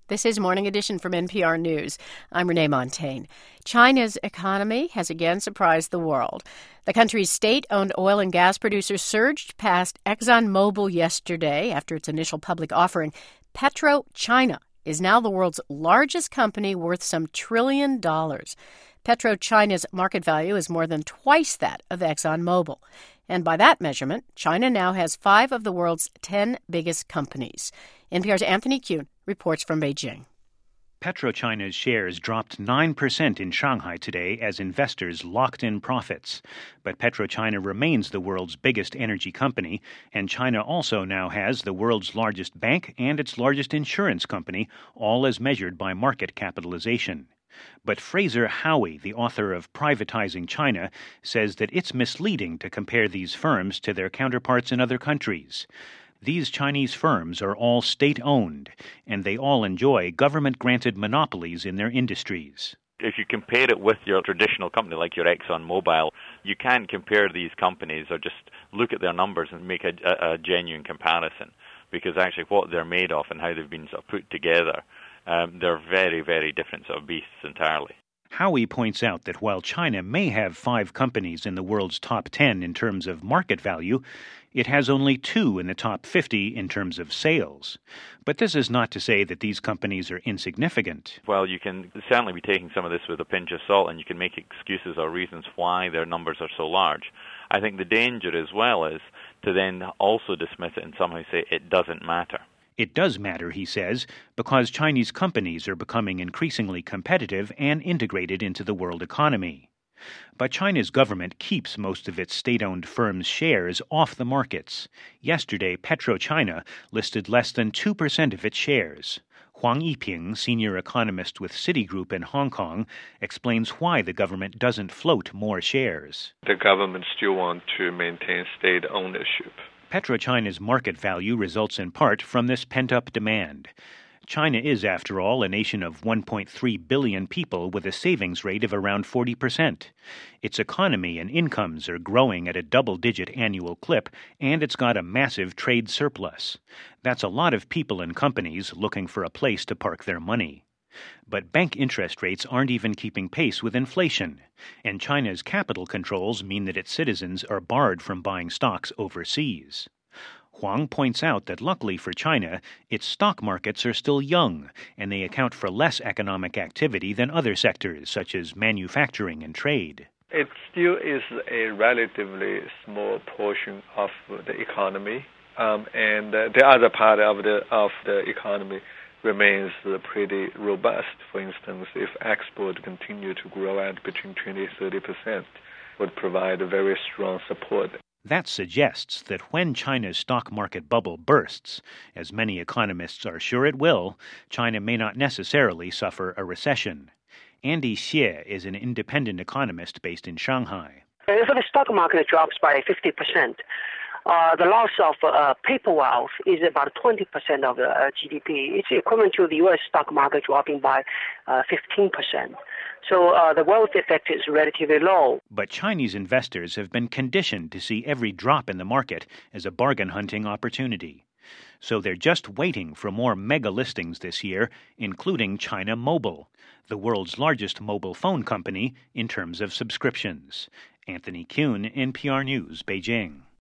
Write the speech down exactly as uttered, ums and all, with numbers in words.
This is Morning Edition from N P R News. I'm Renee Montaigne. China's economy has again surprised the world. The country's state-owned oil and gas producer surged past ExxonMobil yesterday after its initial public offering. PetroChina is now the world's largest company, worth some trillion dollars. PetroChina's market value is more than twice that of ExxonMobil. And by that measurement, China now has five of the world's ten biggest companies. N P R's Anthony Kuhn reports from Beijing. PetroChina's shares dropped nine percent in Shanghai today as investors locked in profits. But PetroChina remains the world's biggest energy company, and China also now has the world's largest bank and its largest insurance company, all as measured by market capitalization. But Fraser Howey, the author of Privatizing China, says that it's misleading to compare these firms to their counterparts in other countries. These Chinese firms are all state-owned, and they all enjoy government-granted monopolies in their industries. If you compare it with your traditional company like your ExxonMobil, you can't compare these companies or just look at their numbers and make a, a, a genuine comparison, because actually what they're made of and how they've been sort of put together, um, they're very, very different sort of beasts entirely. Howey points out that while China may have five companies in the world's top ten in terms of market value, it has only two in the top fifty in terms of sales. But this is not to say that these companies are insignificant. Well, you can certainly be taking some of this with a pinch of salt, and you can make excuses or reasons why their numbers are so large. I think the danger as well is to then also dismiss it and somehow say it doesn't matter. It does matter, he says, because Chinese companies are becoming increasingly competitive and integrated into the world economy. But China's government keeps most of its state-owned firms' shares off the markets. Yesterday, PetroChina listed less than two percent of its shares. Huang Yiping, senior economist with Citigroup in Hong Kong, explains why the government doesn't float more shares. The government still wants to maintain state ownership. PetroChina's market value results in part from this pent-up demand. China is, after all, a nation of one point three billion people with a savings rate of around forty percent. Its economy and incomes are growing at a double-digit annual clip, and it's got a massive trade surplus. That's a lot of people and companies looking for a place to park their money. But bank interest rates aren't even keeping pace with inflation, and China's capital controls mean that its citizens are barred from buying stocks overseas. Huang points out that luckily for China, its stock markets are still young, and they account for less economic activity than other sectors, such as manufacturing and trade. It still is a relatively small portion of the economy, um, and uh, the other part of the of the economy remains uh, pretty robust. For instance, if exports continue to grow at between twenty to thirty percent, would provide a very strong support. That suggests that when China's stock market bubble bursts, as many economists are sure it will, China may not necessarily suffer a recession. Andy Xie is an independent economist based in Shanghai. If the stock market drops by fifty percent, uh, the loss of uh, paper wealth is about twenty percent of the uh, G D P. It's equivalent to the U S stock market dropping by uh, fifteen percent. So uh, the wealth effect is relatively low. But Chinese investors have been conditioned to see every drop in the market as a bargain hunting opportunity. So they're just waiting for more mega listings this year, including China Mobile, the world's largest mobile phone company in terms of subscriptions. Anthony Kuhn, N P R News, Beijing.